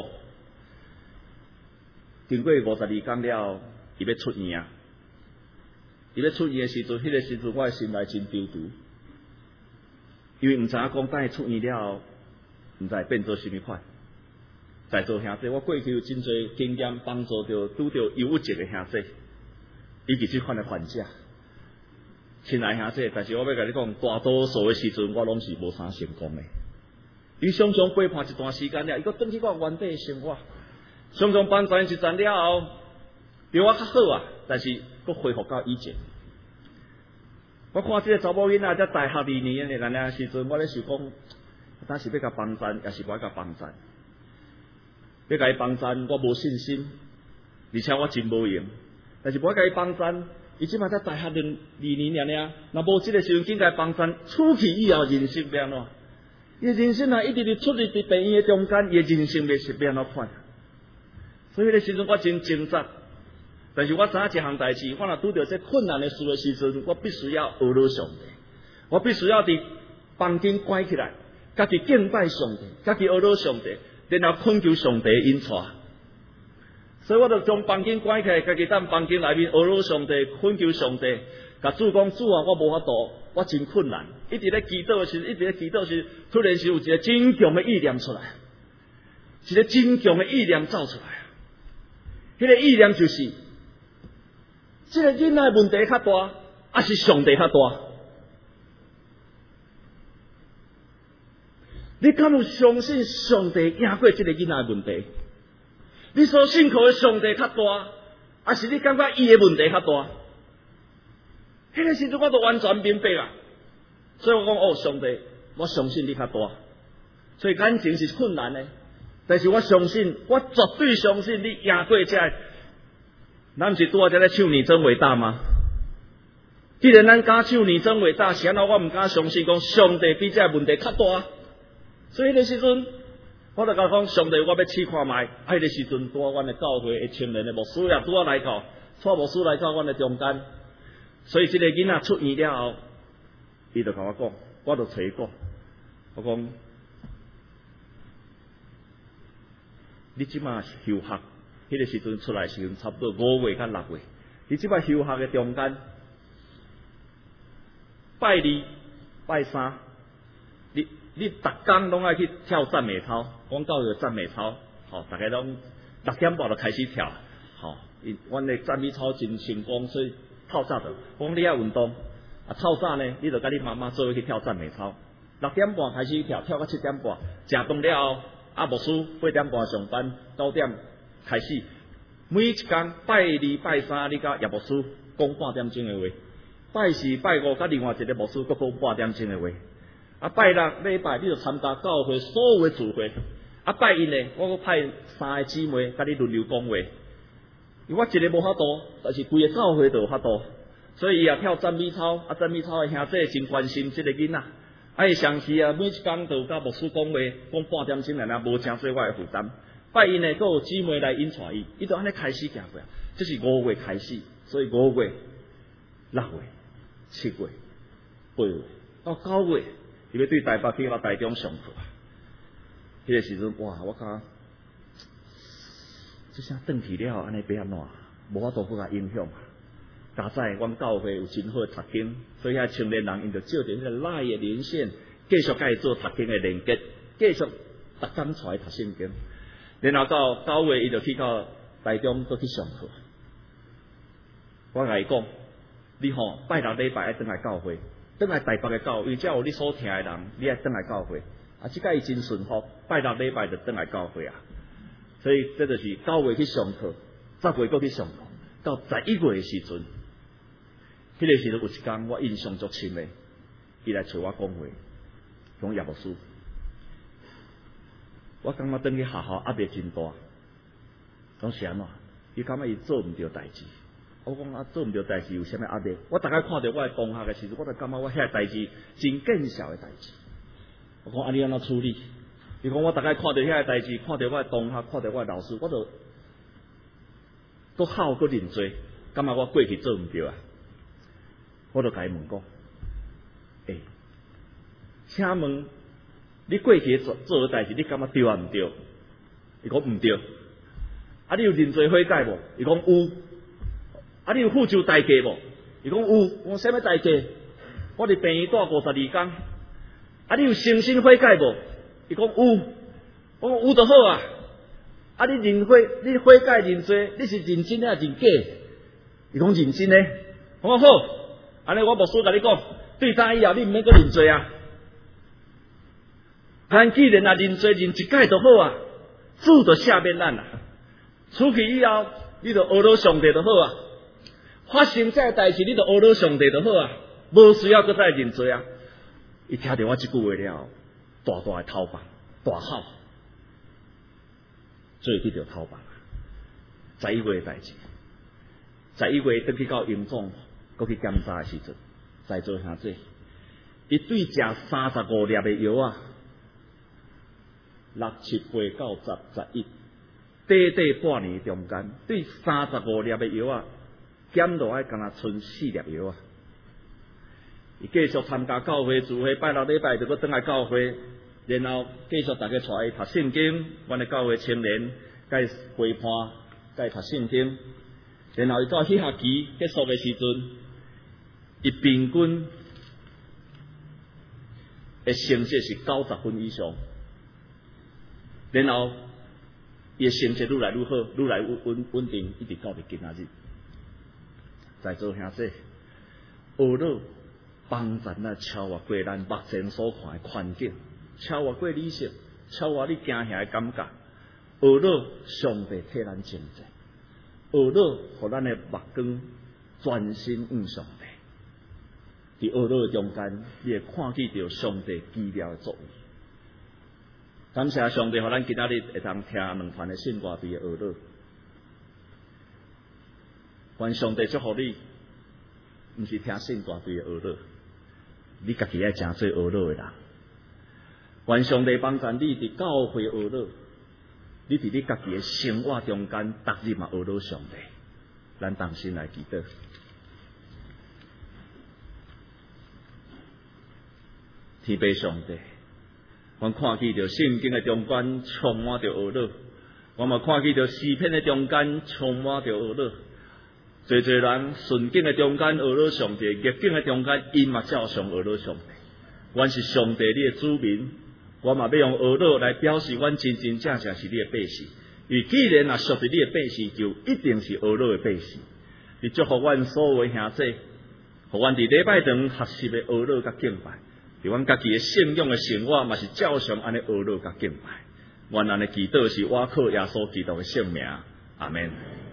经过52天了，伊要出院。伊要出院的时阵，迄个时阵我的心内真丢丢，因为毋知影讲等伊出院了后，毋知会变做甚物款。在座兄弟，我过去有真侪经验，帮助着拄着忧郁症的兄弟，以及即款的患者。亲爱兄弟，但是我要甲你讲，大多数的时阵，我拢是无啥成功的。伊常常陪伴一段时间了，伊搁转去我原底的生活，常常帮助一阵了后，比我较好但是搁恢复到以前。我看这个查某囡仔在大学2年的那时阵，我咧想讲，当时要甲帮赞，也是无甲帮赞。要甲伊帮赞，我无信心，而且我真无用。但是无甲伊帮赞，伊即摆在大学2年若无这个时阵紧甲伊帮赞，出去以后人生要安怎？伊人生一直伫出入伫病院的中间，伊人生要是要安怎款？所以迄个时阵我真挣扎。但是我知影一项代志，我若拄着这困难的事的时阵，我必须要学了上帝，我必须要伫房间关起来，家己敬拜上帝，家己学了上帝，然后恳求上帝的引带。所以我就将房间关起来，家己踮房间内面学了上帝，恳求上帝，甲主讲主啊，我无法度，我真困难，一直咧祈祷的时，突然是有一个真强的意念出来，一个真强的意念走出来，迄个意念就是。这个囡仔问题较大，还是上帝较大？你敢有相信上帝赢过这个囡仔问题？你所信靠的上帝较大，还是你感觉伊的问题较大？迄个时阵我都完全明白啊！所以我讲上帝，我相信你较大。所以感情是困难的， 但是我相信，我绝对相信你赢过这。咱毋是拄仔在咧唱你真伟大吗？既然咱敢唱你真伟大，是安怎我毋敢相信讲上帝比这问题较大？所以迄个时阵，我就甲讲上帝，我要试看卖。迄个时阵，拄仔阮的教会的青年的牧师也拄仔来到，带牧师来到阮的中间。所以这个囡仔出院了后，伊就甲我讲，我就找伊讲，我讲你即马休学。迄个时阵出来时阵，差不多5月到6月。你即摆休学嘅中间，拜2、拜3，你逐工拢爱去跳赞美操。阮教会赞美操，大家拢6点半就开始跳，阮的赞美操真成功，所以透早的。我讲你爱运动，透早呢，你就甲你妈妈做伙去跳赞美操。6点半开始跳，跳到7点半，食饭了后，牧师8点半上班，9点。开始，每一天拜2、拜3，你甲叶牧师讲半点钟的话；拜4、拜5，甲另外一个牧师各讲半点钟的话。拜6礼拜，你就参加教会所有的聚会。拜1呢，我派3个姊妹甲你轮流讲话。我一个无法度，但是规个教会都有法度，所以伊也跳赞美操。赞美操的兄弟真关心这个囡仔。伊上次每一天都甲牧师讲话，讲半点钟来，无诚做我的负担。拜1呢，佫有姊妹来引带伊，伊就安尼开始行过。这是5月开始，所以5月、6月、7月、8月到9月，伊要对台北去到台中上课。迄个时阵，哇！我讲，这啥转去了，安尼要安怎？无法度搁甲影响。加在阮教会有真好的读经，所以遐青年人因就照着迄个赖的连线，继续甲伊做读经的连结，继续逐工带伊读圣经。然后到9月，伊就去到台中搁去上课。我甲伊讲，你拜6礼拜爱转来教会，转来台北的教会，因为只有你所听的人，你爱转来教会。即个伊真顺服，拜6礼拜就转来教会啊。所以这就是9月去上课，10月搁去上课，到11月的时阵，迄个时阵有一天我印象足深的，伊来找我讲话，讲叶牧师。我感觉转去学校压力真大，讲是安怎？伊感觉伊做毋着代志。我讲做毋着代志有啥物压力？我大概看到我的同学的时阵，我就感觉我遐代志真见效的代志。我讲你安怎处理？伊讲我大概看到遐代志，看到我的同学，看到我的老师，我就搁好搁认罪，感觉我过去做毋着啊。我就甲伊问讲，请问？你过去做的代志，你感觉对啊毋对？伊讲毋对。你有认罪悔改无？伊讲有。你有付出代价无？伊讲有。我啥物代价？我伫病院住52天。你有诚心悔改无？伊讲有。我讲有就好啊。你悔改认罪，你是认真的还是认假？伊讲认真的。我讲好。安尼我牧师甲你讲，对三以后你毋免搁认罪啊。咱既然认罪认一届就好啊，主就赦免咱啦。出去以后，你就学到上帝就好啊。发生这代志，你就学到上帝就好啊，无需要搁再认罪啊。伊听到我这句话了，大大的头棒，大喊，所以去着头棒。11月的代志，11月登去到营总，搁去检查的时阵，在座兄弟，伊对食35粒的药啊。6、7、8、9、10、11，短半年中间，对35粒的药啊，减落来，敢若剩4粒药啊。伊继续参加教会聚会，拜6礼拜就搁转来教会，然后继续大家带伊读圣经，阮的教会青年，甲伊陪伴，甲伊读圣经，然后伊到迄学期结束的时阵，伊平均的成绩是90分以上。然后，伊的成绩愈来愈好，愈来愈稳定，一直到今仔日。在座兄弟，学了帮咱啊超越过咱目前所看的环境，超越过理性，超越你惊吓的感觉，学了上帝替咱征战，学了互咱的目光专心向上帝。伫学了中间，你会看见到上帝奇妙的作为。 感谢上帝，互咱今仔日会当听两团的信歌队的学乐。愿上帝祝福你，毋是听信歌队的学乐，你家己爱诚做学乐的人。愿上帝帮助你伫教会学乐，你伫你家己的生活中间，逐日嘛学乐上帝。咱同心来祈祷。天父上帝，我看见着圣经的中间充满着学乐，我嘛看见着诗篇的中间充满着学乐。侪侪人顺境的中间学乐上帝，逆境的中间因嘛照常学乐上帝。阮是上帝你的子民，我嘛要用学乐来表示阮真真正正是你的百姓。因为既然属于你的百姓，就一定是学乐的百姓。你祝福阮所有的兄弟，互阮伫礼拜堂学习的学乐甲敬拜。伫阮家己的信仰的生活，嘛是照常安尼学乐甲敬拜。阮安尼祈祷是我靠耶稣基督的圣名，阿门。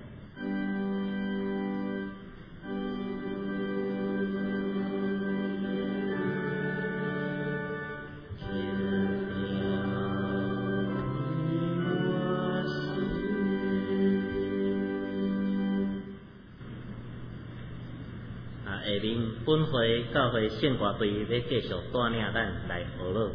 下面本会教会圣歌队要继续带领咱来学乐。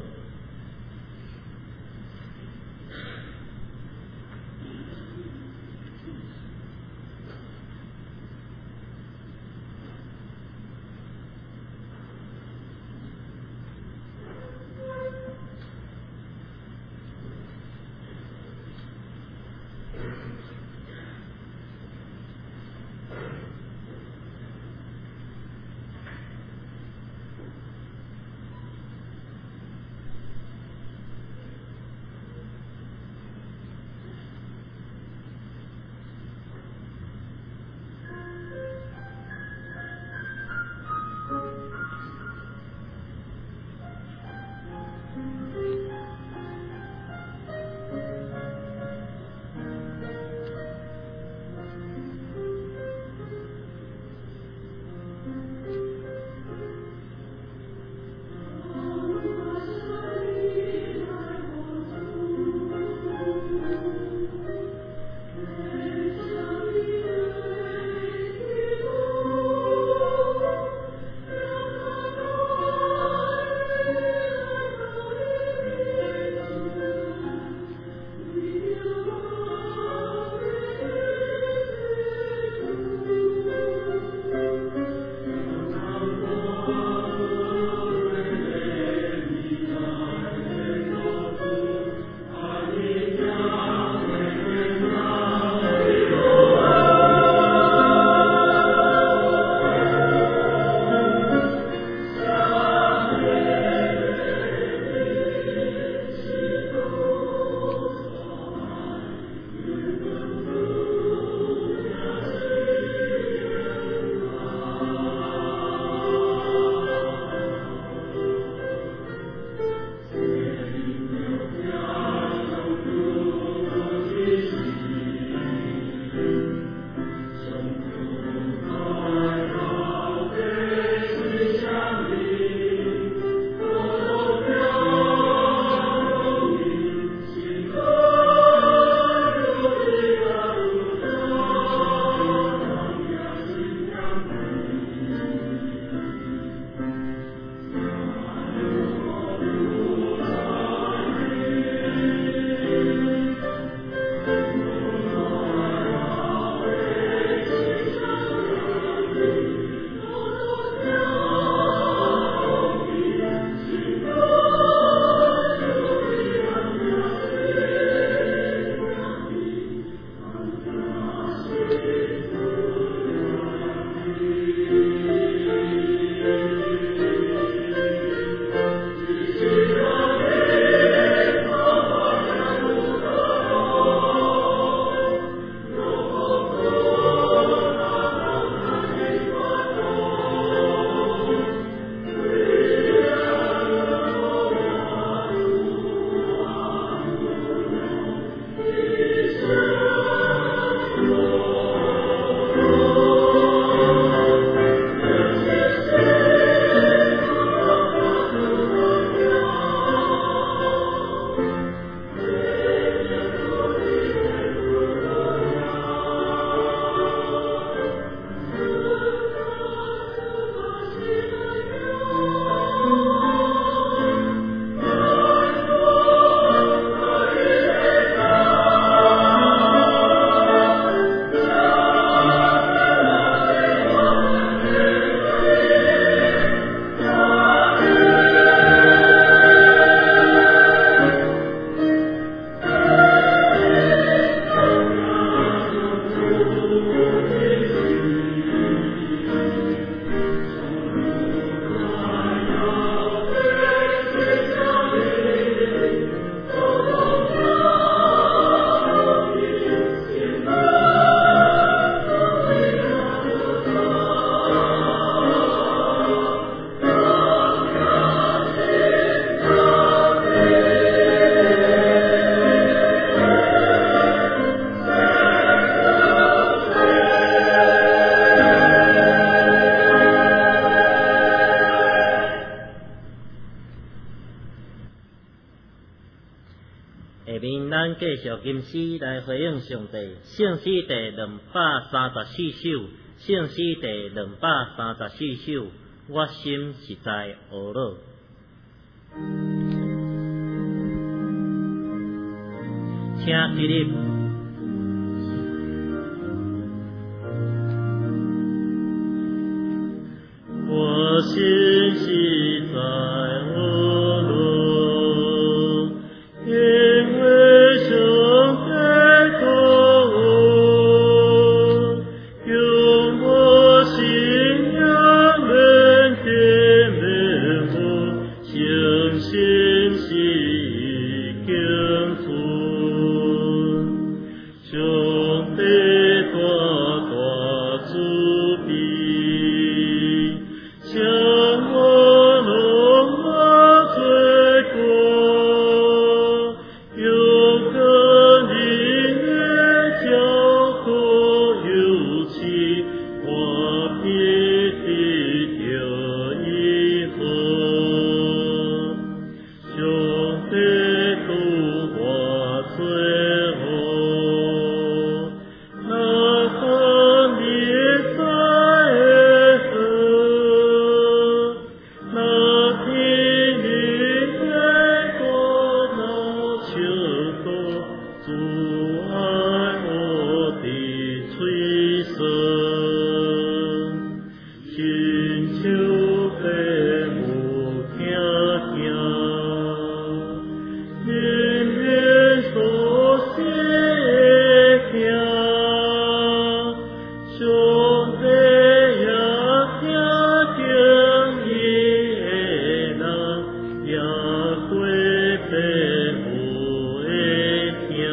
下面咱继续吟诗来回应上帝。圣诗第234首，圣诗第234首，我心实在懊恼。请起立。 我心实在懊恼，因为上帝托我，用我信仰能见面我，相信是敬服，上帝大大慈悲。向我浓墨罪过，有个宁愿交托有情，我必定有一份。上帝渡我罪恶，那方面在何？那天你爱过，那求过，主爱我的催生，寻求被我听听，因缘所写听，上帝也听听伊的人，也会被我的听。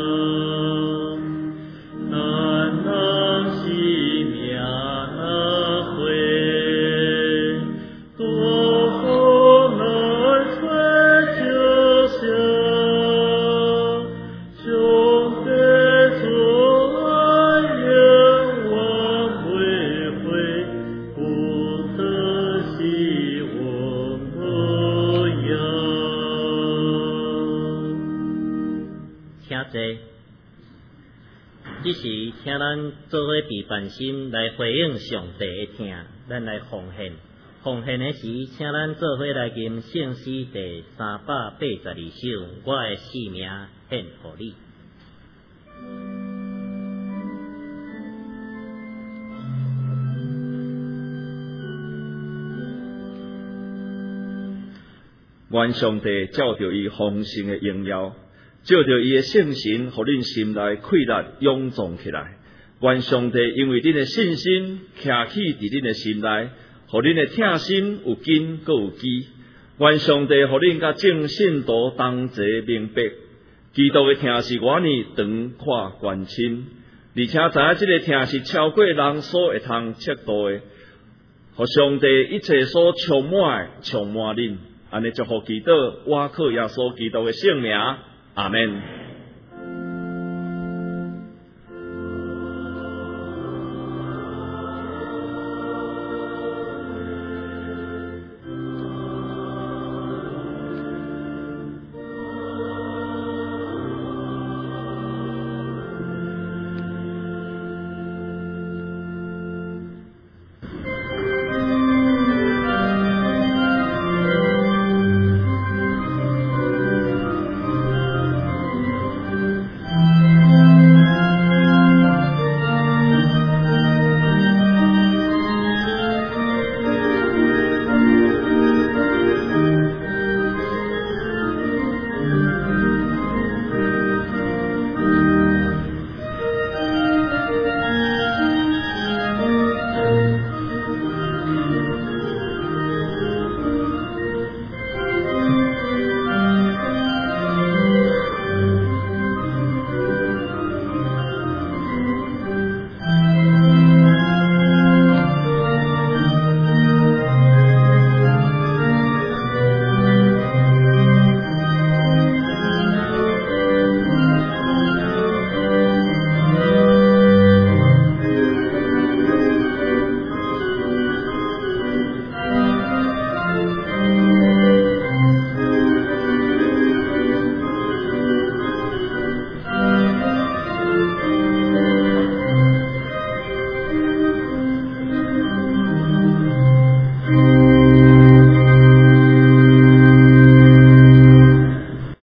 难能是命那回，多好难睡就想，上帝所爱永远不会，不得是我模样。 请坐。这时，请咱做伙备办心来回应上帝的听，咱来奉献。奉献的时，请咱做伙来吟圣诗第382首，我的性命献乎你。 愿上帝照着伊丰盛的荣耀，照着伊的圣神，互恁心内溃力勇壮起来。愿上帝因为恁的信心徛起伫恁的心内，互恁的听心有根阁有基。愿上帝互恁甲正信徒同齐明白，基督的听是偌尼长阔关深，而且知影这个听是超过人所会通测度的，互上帝一切所充满恁。安尼祝福祈祷，我靠耶稣基督的圣名，阿门。